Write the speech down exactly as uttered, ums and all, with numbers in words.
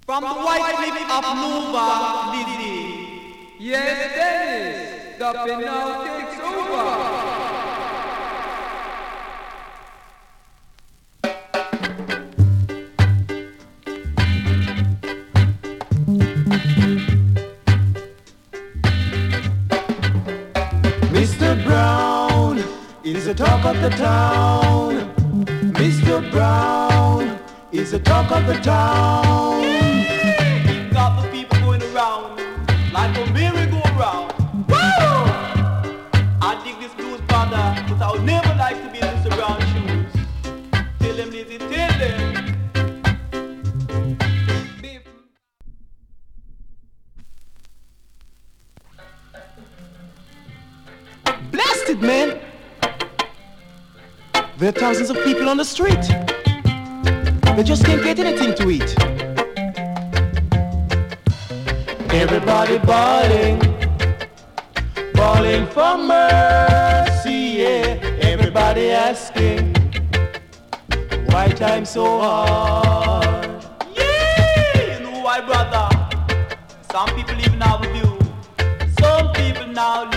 From the white cliff of Nova, Lizzie. Yes, Dennis, the pen now takes over. Mister Brown is the talk of the town. Mister Brown is the talk of the town. Got the people going around like a merry-go-round. Woo! I dig this blues, brother, but I would never like to be in Mister Brown's shoes. Tell them, Lizzie, tell them. Blasted, man! There are thousands of people on the street. They just can't get anything to eat. Everybody bawling, bawling for mercy, yeah. Everybody asking, why time so hard? Yeah, you know why, brother? Some people even have a view. Some people now